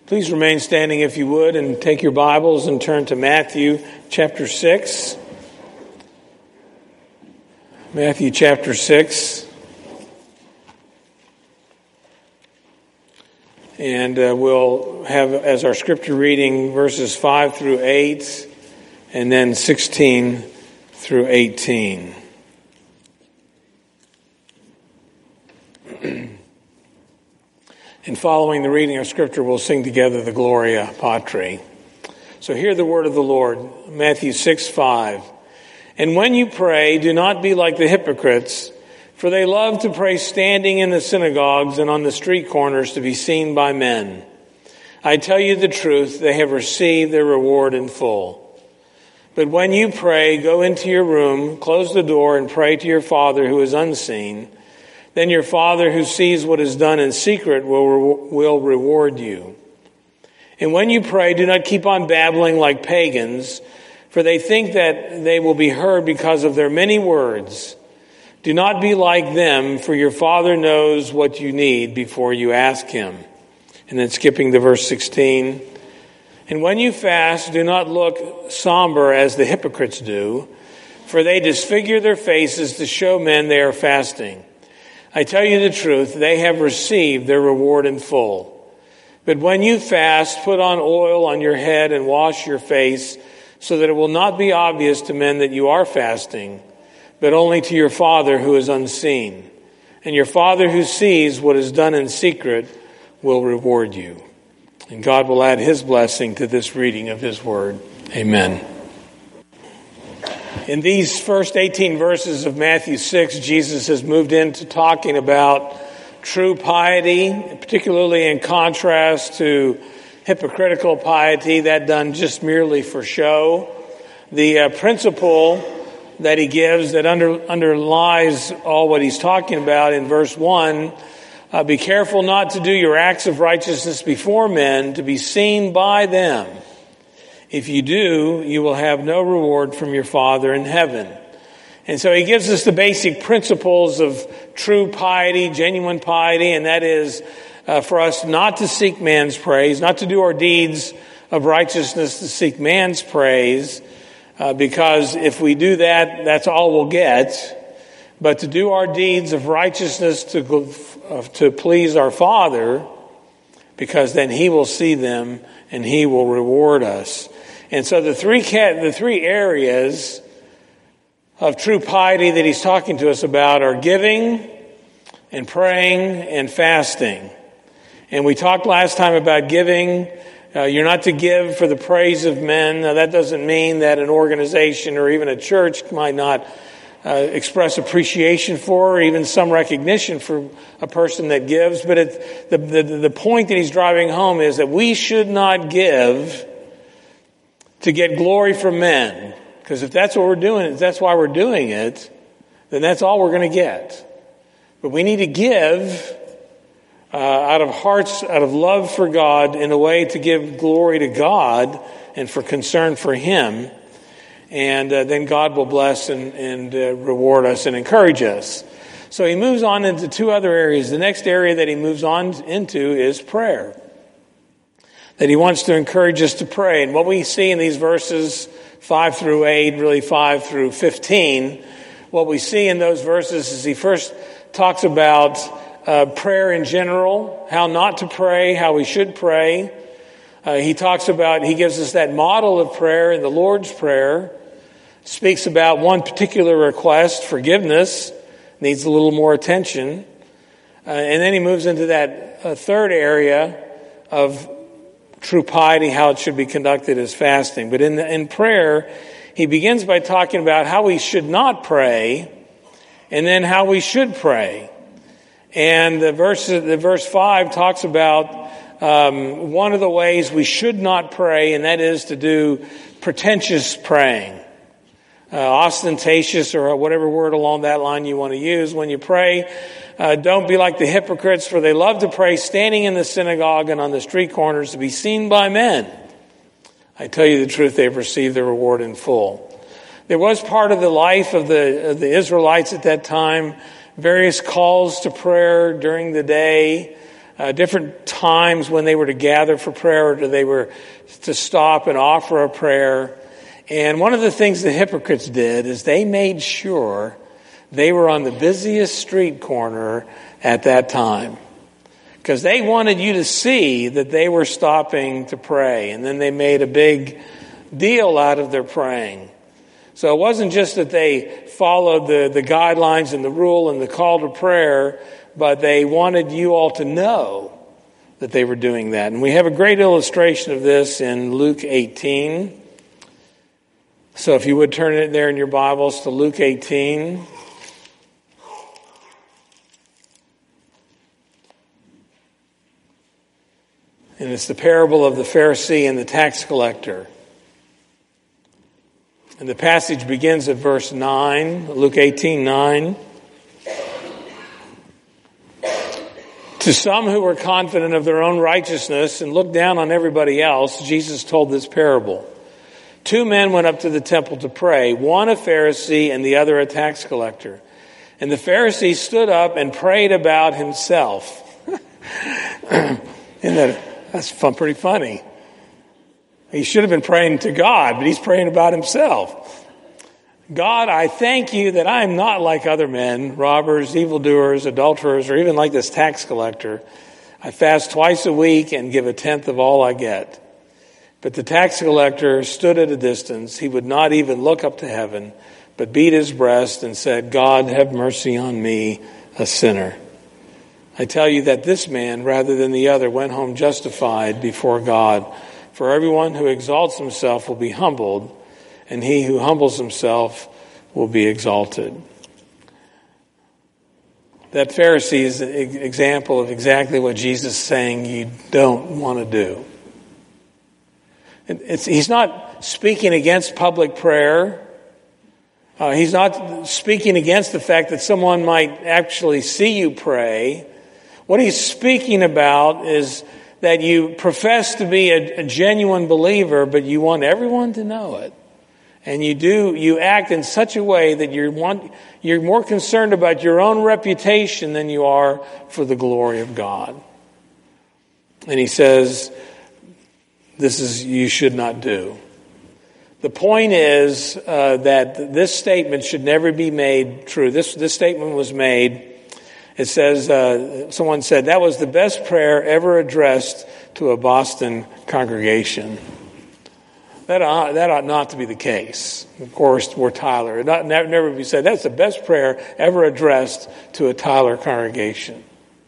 Please remain standing if you would, and take your Bibles and turn to Matthew chapter 6. Matthew chapter 6. And we'll have as our scripture reading verses 5 through 8 and then 16 through 18. And following the reading of Scripture, we'll sing together the Gloria Patri. So hear the word of the Lord, Matthew 6:5. And when you pray, do not be like the hypocrites, for they love to pray standing in the synagogues and on the street corners to be seen by men. I tell you the truth, they have received their reward in full. But when you pray, go into your room, close the door, and pray to your Father who is unseen. Then your Father who sees what is done in secret will reward you. And when you pray, do not keep on babbling like pagans, for they think that they will be heard because of their many words. Do not be like them, for your Father knows what you need before you ask Him. And then skipping to verse 16. And when you fast, do not look somber as the hypocrites do, for they disfigure their faces to show men they are fasting. I tell you the truth, they have received their reward in full. But when you fast, put on oil on your head and wash your face, so that it will not be obvious to men that you are fasting, but only to your Father who is unseen. And your Father who sees what is done in secret will reward you. And God will add His blessing to this reading of His word. Amen. In these first 18 verses of Matthew 6, Jesus has moved into talking about true piety, particularly in contrast to hypocritical piety, that done just merely for show. The principle that He gives that underlies all what He's talking about in verse 1, be careful not to do your acts of righteousness before men to be seen by them. If you do, you will have no reward from your Father in heaven. And so He gives us the basic principles of true piety, genuine piety, and that is for us not to seek man's praise, not to do our deeds of righteousness to seek man's praise, because if we do that, that's all we'll get. But to do our deeds of righteousness to please our Father, because then He will see them and He will reward us. And so the three areas of true piety that He's talking to us about are giving and praying and fasting. And we talked last time about giving. You're not to give for the praise of men. Now, that doesn't mean that an organization or even a church might not express appreciation for or even some recognition for a person that gives. But the point that He's driving home is that we should not give to get glory from men. Because if that's what we're doing, if that's why we're doing it, then that's all we're going to get. But we need to give out of hearts, out of love for God, in a way to give glory to God and for concern for Him. And then God will bless and reward us and encourage us. So He moves on into two other areas. The next area that He moves on into is prayer. That He wants to encourage us to pray. And what we see in these verses 5 through 8, really 5 through 15, what we see in those verses is He first talks about prayer in general, how not to pray, how we should pray. He gives us that model of prayer in the Lord's Prayer, speaks about one particular request, forgiveness, needs a little more attention. And then He moves into that third area of true piety, how it should be conducted as fasting. But in prayer, He begins by talking about how we should not pray and then how we should pray. And the verse 5 talks about one of the ways we should not pray, and that is to do pretentious praying. Ostentatious, or whatever word along that line you want to use. When you pray, don't be like the hypocrites, for they love to pray standing in the synagogue and on the street corners to be seen by men. I tell you the truth, they've received their reward in full. There was part of the life of the Israelites at that time, various calls to prayer during the day. different times when they were to gather for prayer or they were to stop and offer a prayer. And one of the things the hypocrites did is they made sure they were on the busiest street corner at that time, because they wanted you to see that they were stopping to pray. And then they made a big deal out of their praying. So it wasn't just that they followed the guidelines and the rule and the call to prayer, but they wanted you all to know that they were doing that. And we have a great illustration of this in Luke 18. So if you would turn it there in your Bibles to Luke 18. And it's the parable of the Pharisee and the tax collector. And the passage begins at verse 9, Luke 18:9. To some who were confident of their own righteousness and looked down on everybody else, Jesus told this parable. 2 men went up to the temple to pray, one a Pharisee and the other a tax collector. And the Pharisee stood up and prayed about himself. That's pretty funny. He should have been praying to God, but he's praying about himself. God, I thank you that I am not like other men, robbers, evildoers, adulterers, or even like this tax collector. I fast twice a week and give 1/10 of all I get. But the tax collector stood at a distance. He would not even look up to heaven, but beat his breast and said, God, have mercy on me, a sinner. I tell you that this man, rather than the other, went home justified before God. For everyone who exalts himself will be humbled, and he who humbles himself will be exalted. That Pharisee is an example of exactly what Jesus is saying you don't want to do. He's not speaking against public prayer. He's not speaking against the fact that someone might actually see you pray. What he's speaking about is that you profess to be a genuine believer, but you want everyone to know it. And you act in such a way that you're more concerned about your own reputation than you are for the glory of God. And he says, you should not do. The point is that this statement should never be made true. This statement was made. It says, someone said, that was the best prayer ever addressed to a Boston congregation. That ought not to be the case. Of course, we're Tyler. It ought never be said, that's the best prayer ever addressed to a Tyler congregation.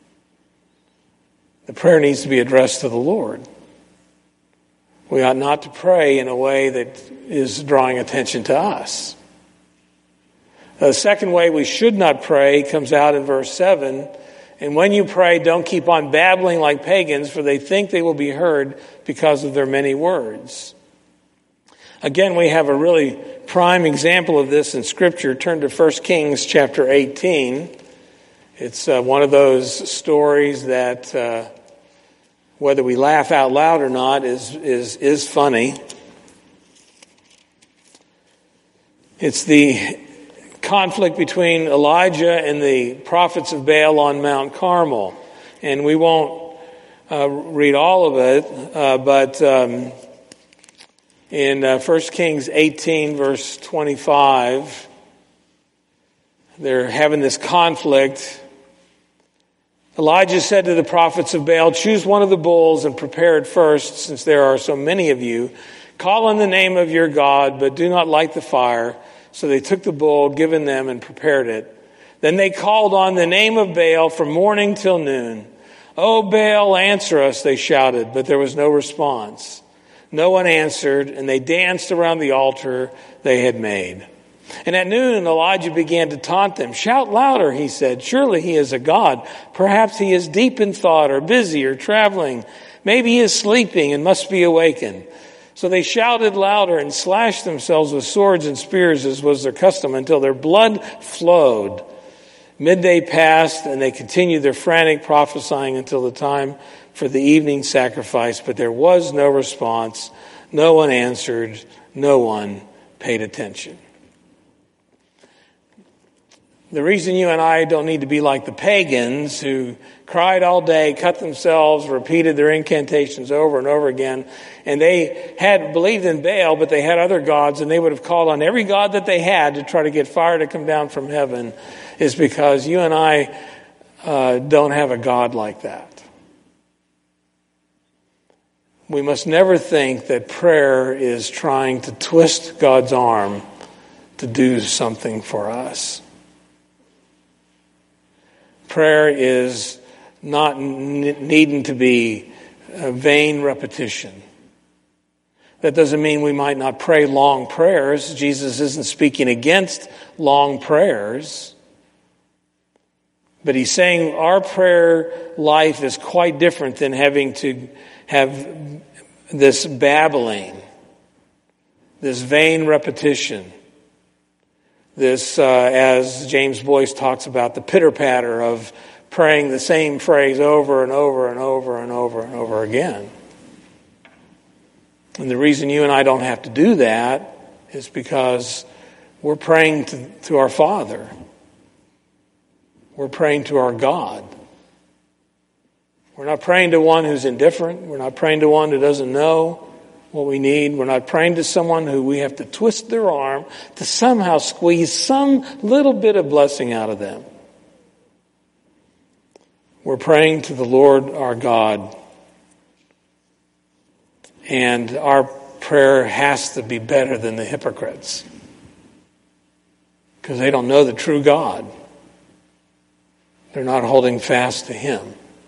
The prayer needs to be addressed to the Lord. We ought not to pray in a way that is drawing attention to us. The second way we should not pray comes out in verse 7. And when you pray, don't keep on babbling like pagans, for they think they will be heard because of their many words. Again, we have a really prime example of this in Scripture. Turn to 1 Kings chapter 18. It's one of those stories that, whether we laugh out loud or not, is funny. It's the conflict between Elijah and the prophets of Baal on Mount Carmel. And we won't read all of it, but in 1 Kings 18, verse 25, they're having this conflict. Elijah said to the prophets of Baal, choose one of the bulls and prepare it first, since there are so many of you. Call on the name of your God, but do not light the fire. So they took the bull given them and prepared it. Then they called on the name of Baal from morning till noon. "O Baal, answer us," they shouted, but there was no response. No one answered, and they danced around the altar they had made. And at noon, Elijah began to taunt them. "Shout louder," he said. "Surely he is a god. Perhaps he is deep in thought or busy or traveling. Maybe he is sleeping and must be awakened." So they shouted louder and slashed themselves with swords and spears, as was their custom, until their blood flowed. Midday passed, and they continued their frantic prophesying until the time for the evening sacrifice. But there was no response. No one answered. No one paid attention. The reason you and I don't need to be like the pagans who cried all day, cut themselves, repeated their incantations over and over again. And they had believed in Baal, but they had other gods, and they would have called on every god that they had to try to get fire to come down from heaven, is because you and I don't have a God like that. We must never think that prayer is trying to twist God's arm to do something for us. Prayer is not needing to be a vain repetition. That doesn't mean we might not pray long prayers. Jesus isn't speaking against long prayers. But he's saying our prayer life is quite different than having to have this babbling, this vain repetition, this, as James Boyce talks about, the pitter-patter of praying the same phrase over and over and over and over and over again. And the reason you and I don't have to do that is because we're praying to our Father. We're praying to our God. We're not praying to one who's indifferent. We're not praying to one who doesn't know what we need. We're not praying to someone who we have to twist their arm to somehow squeeze some little bit of blessing out of them. We're praying to the Lord our God. And our prayer has to be better than the hypocrites, because they don't know the true God. They're not holding fast to Him.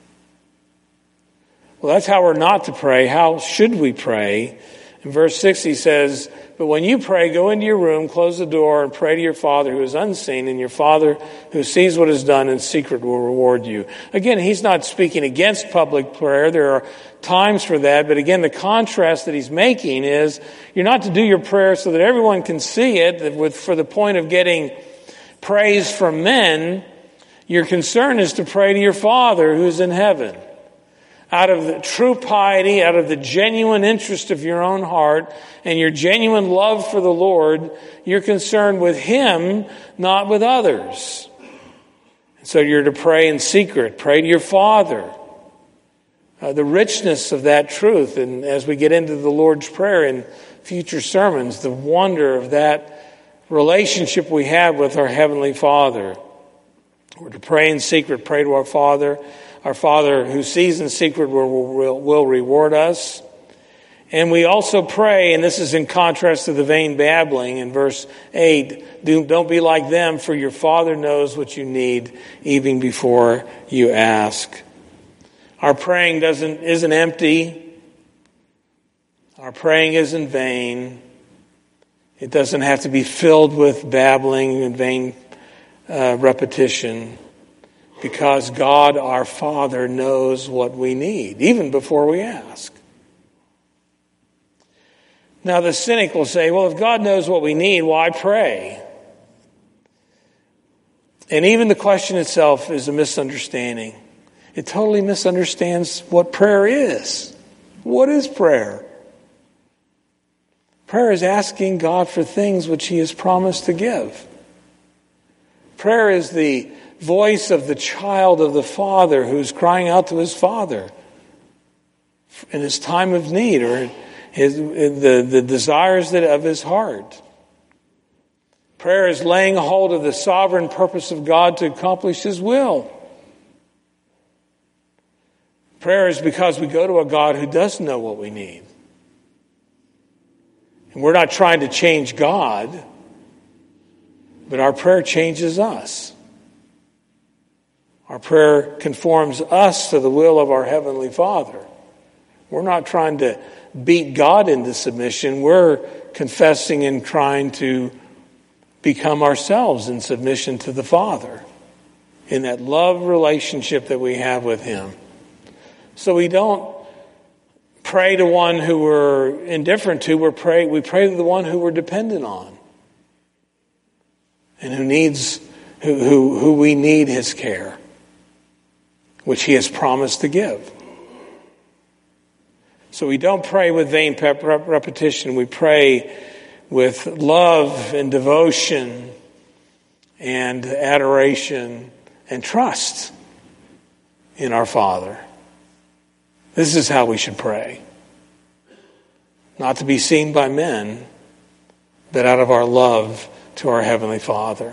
Well, that's how we're not to pray. How should we pray? In verse 6 he says, "But when you pray, go into your room, close the door, and pray to your Father who is unseen, and your Father who sees what is done in secret will reward you." Again, he's not speaking against public prayer. There are times for that. But again, the contrast that he's making is you're not to do your prayer so that everyone can see it for the point of getting praise from men. Your concern is to pray to your Father who is in heaven. Out of the true piety, out of the genuine interest of your own heart and your genuine love for the Lord, you're concerned with Him, not with others. So you're to pray in secret. Pray to your Father. The richness of that truth, and as we get into the Lord's Prayer in future sermons, the wonder of that relationship we have with our Heavenly Father. We're to pray in secret, pray to our Father. Our Father who sees in secret will reward us. And we also pray, and this is in contrast to the vain babbling in verse 8, don't be like them, for your Father knows what you need even before you ask. Our praying isn't empty. Our praying isn't vain. It doesn't have to be filled with babbling and vain repetition, because God our Father knows what we need, even before we ask. Now the cynic will say, well, if God knows what we need, why pray? And even the question itself is a misunderstanding. It totally misunderstands what prayer is. What is prayer? Prayer is asking God for things which He has promised to give. Prayer is the voice of the child of the Father who's crying out to his Father in his time of need, or the desires of his heart. Prayer is laying hold of the sovereign purpose of God to accomplish His will. Prayer is because we go to a God who does know what we need. And we're not trying to change God, but our prayer changes us. Our prayer conforms us to the will of our Heavenly Father. We're not trying to beat God into submission. We're confessing and trying to become ourselves in submission to the Father in that love relationship that we have with Him. So we don't pray to one who we're indifferent to. We pray to the one who we're dependent on, and who we need His care, which He has promised to give. So we don't pray with vain repetition. We pray with love and devotion and adoration and trust in our Father. This is how we should pray. Not to be seen by men, but out of our love to our Heavenly Father.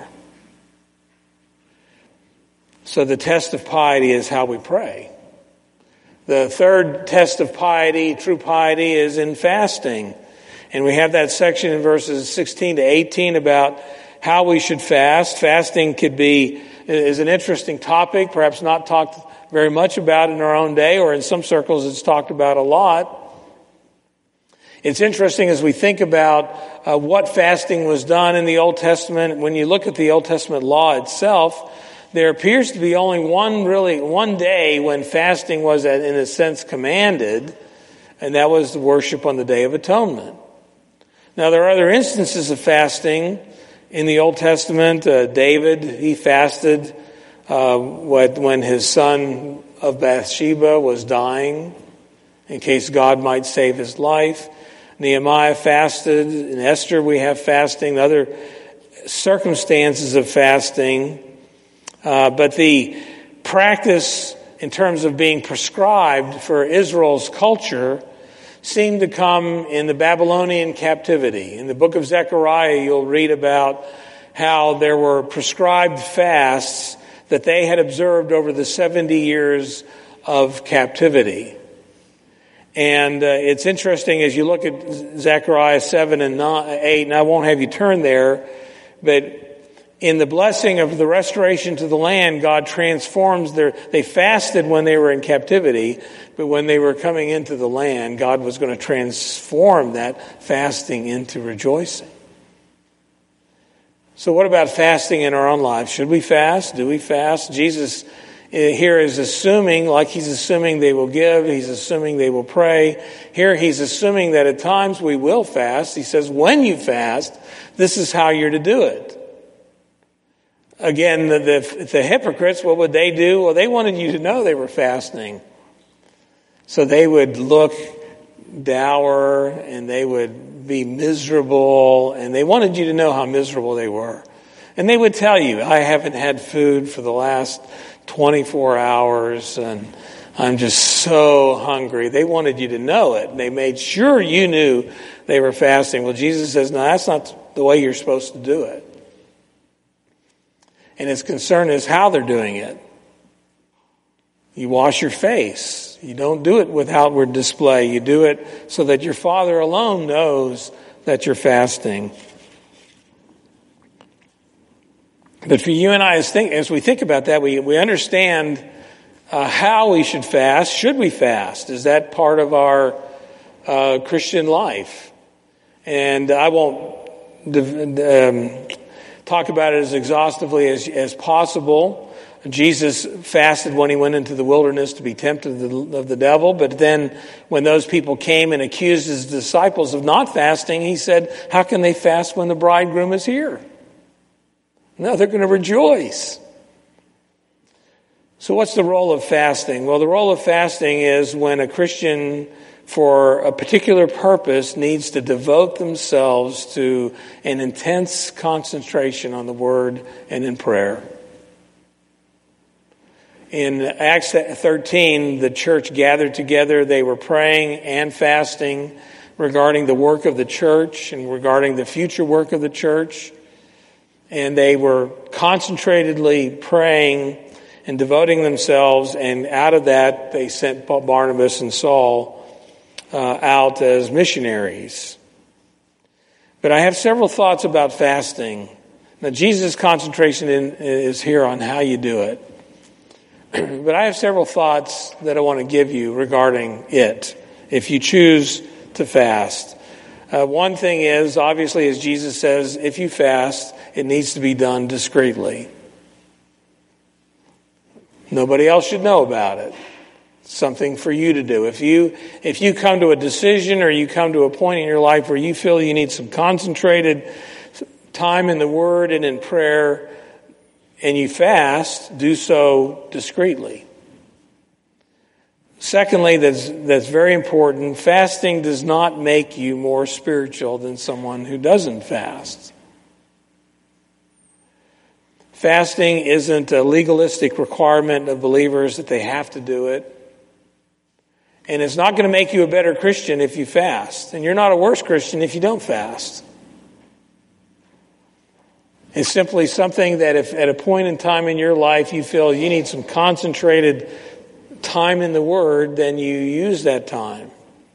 So the test of piety is how we pray. The third test of piety, true piety, is in fasting. And we have that section in verses 16 to 18 about how we should fast. Fasting is an interesting topic, perhaps not talked very much about in our own day, or in some circles it's talked about a lot. It's interesting as we think about what fasting was done in the Old Testament. When you look at the Old Testament law itself, there appears to be only one day when fasting was, in a sense, commanded, and that was the worship on the Day of Atonement. Now, there are other instances of fasting in the Old Testament. David, he fasted when his son of Bathsheba was dying, in case God might save his life. Nehemiah fasted. In Esther, we have fasting. Other circumstances of fasting. But the practice in terms of being prescribed for Israel's culture seemed to come in the Babylonian captivity. In the book of Zechariah, you'll read about how there were prescribed fasts that they had observed over the 70 years of captivity. And it's interesting as you look at Zechariah 7 and 8, and I won't have you turn there, but in the blessing of the restoration to the land, God transforms they fasted when they were in captivity, but when they were coming into the land, God was going to transform that fasting into rejoicing. So what about fasting in our own lives? Should we fast? Do we fast? Jesus here is assuming, like he's assuming they will give, he's assuming they will pray. Here he's assuming that at times we will fast. He says, when you fast, this is how you're to do it. Again, the hypocrites, what would they do? Well, they wanted you to know they were fasting. So they would look dour and they would be miserable, and they wanted you to know how miserable they were. And they would tell you, I haven't had food for the last 24 hours and I'm just so hungry. They wanted you to know it, and they made sure you knew they were fasting. Well, Jesus says, no, that's not the way you're supposed to do it. And his concern is how they're doing it. You wash your face. You don't do it with outward display. You do it so that your Father alone knows that you're fasting. But for you and I, as we think about that, we understand how we should fast. Should we fast? Is that part of our Christian life? And I won't talk about it as exhaustively as possible. Jesus fasted when he went into the wilderness to be tempted of the devil. But then when those people came and accused his disciples of not fasting, he said, how can they fast when the bridegroom is here? No, they're going to rejoice. So what's the role of fasting? Well, the role of fasting is when a Christian, for a particular purpose, needs to devote themselves to an intense concentration on the Word and in prayer. In Acts 13, the church gathered together. They were praying and fasting regarding the work of the church and regarding the future work of the church. And they were concentratedly praying and devoting themselves, and out of that they sent Barnabas and Saul out as missionaries. But I have several thoughts about fasting. Now, Jesus' concentration is here on how you do it. But I have several thoughts that I want to give you regarding it, if you choose to fast. One thing is, obviously, as Jesus says, if you fast, it needs to be done discreetly. Nobody else should know about it. Something for you to do. If you come to a decision or you come to a point in your life where you feel you need some concentrated time in the Word and in prayer, and you fast, do so discreetly. Secondly, that's very important, fasting does not make you more spiritual than someone who doesn't fast. Fasting isn't a legalistic requirement of believers that they have to do it. And it's not going to make you a better Christian if you fast. And you're not a worse Christian if you don't fast. It's simply something that if at a point in time in your life you feel you need some concentrated time in the Word, then you use that time.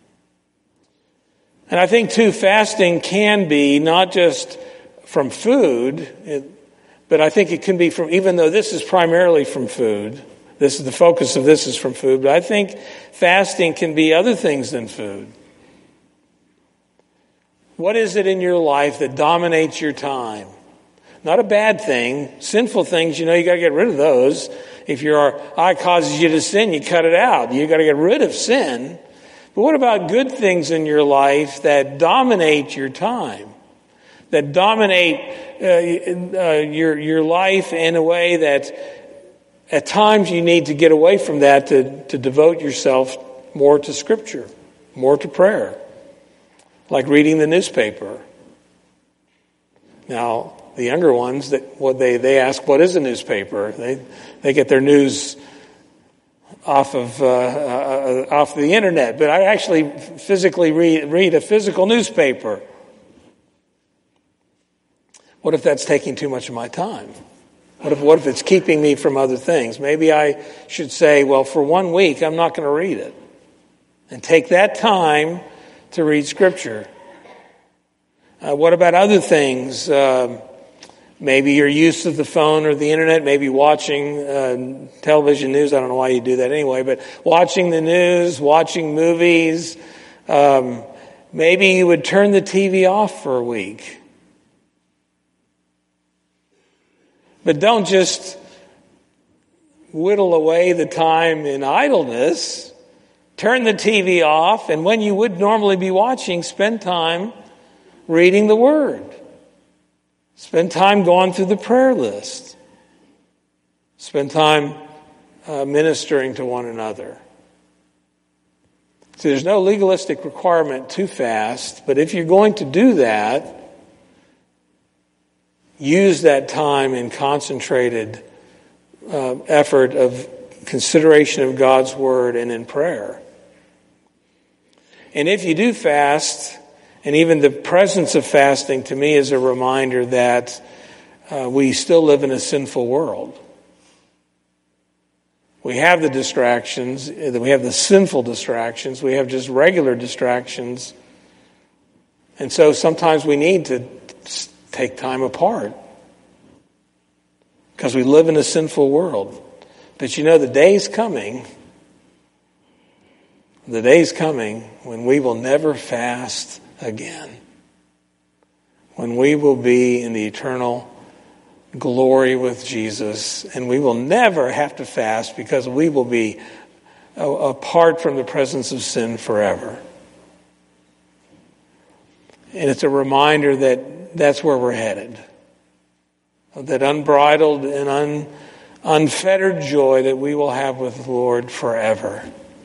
And I think, too, fasting can be not just from food, but I think it can be from, even though this is primarily from food, this is the focus of this is from food, but I think fasting can be other things than food. What is it in your life that dominates your time? Not a bad thing. Sinful things, you got to get rid of those. If your eye causes you to sin, you cut it out. You got to get rid of sin. But what about good things in your life that dominate your time? That dominate your life in a way that at times you need to get away from that to devote yourself more to Scripture, more to prayer, like reading the newspaper. Now, the younger ones, they ask, what is a newspaper? They get their news off of the internet, but I actually physically read a physical newspaper. What if that's taking too much of my time? What if it's keeping me from other things? Maybe I should say, well, for 1 week, I'm not going to read it. And take that time to read Scripture. What about other things? Maybe your use of the phone or the internet, maybe watching television news. I don't know why you do that anyway, but watching the news, watching movies. Maybe you would turn the TV off for a week. But don't just whittle away the time in idleness. Turn the TV off, and when you would normally be watching, spend time reading the Word. Spend time going through the prayer list. Spend time ministering to one another. So there's no legalistic requirement to fast, but if you're going to do that, use that time in concentrated effort of consideration of God's Word and in prayer. And if you do fast, and even the presence of fasting to me is a reminder that we still live in a sinful world. We have the distractions, we have the sinful distractions, we have just regular distractions. And so sometimes we need to take time apart because we live in a sinful world. But the day's coming. The day's coming when we will never fast again. When we will be in the eternal glory with Jesus, and we will never have to fast because we will be apart from the presence of sin forever. And it's a reminder that that's where we're headed. That unbridled and unfettered joy that we will have with the Lord forever.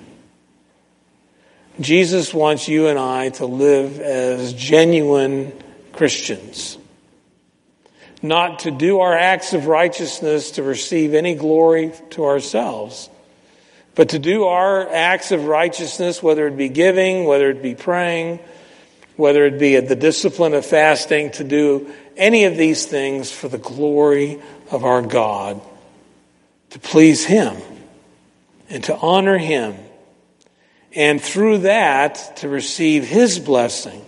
Jesus wants you and I to live as genuine Christians. Not to do our acts of righteousness to receive any glory to ourselves, but to do our acts of righteousness, whether it be giving, whether it be praying, whether it be the discipline of fasting, to do any of these things for the glory of our God, to please Him and to honor Him, and through that to receive His blessing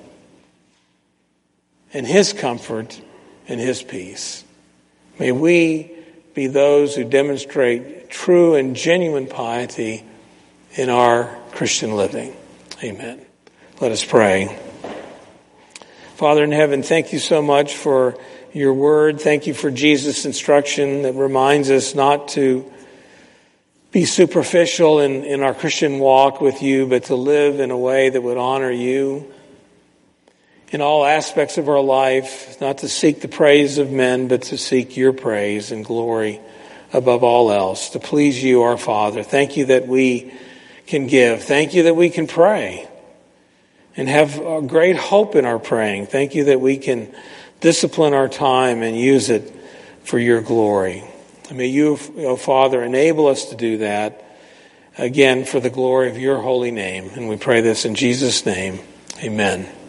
and His comfort and His peace. May we be those who demonstrate true and genuine piety in our Christian living. Amen. Let us pray. Father in heaven, thank you so much for your word. Thank you for Jesus' instruction that reminds us not to be superficial in our Christian walk with you, but to live in a way that would honor you in all aspects of our life, not to seek the praise of men, but to seek your praise and glory above all else, to please you, our Father. Thank you that we can give. Thank you that we can pray and have a great hope in our praying. Thank you that we can discipline our time and use it for your glory. And may you, O Father, enable us to do that, again, for the glory of your holy name. And we pray this in Jesus' name. Amen.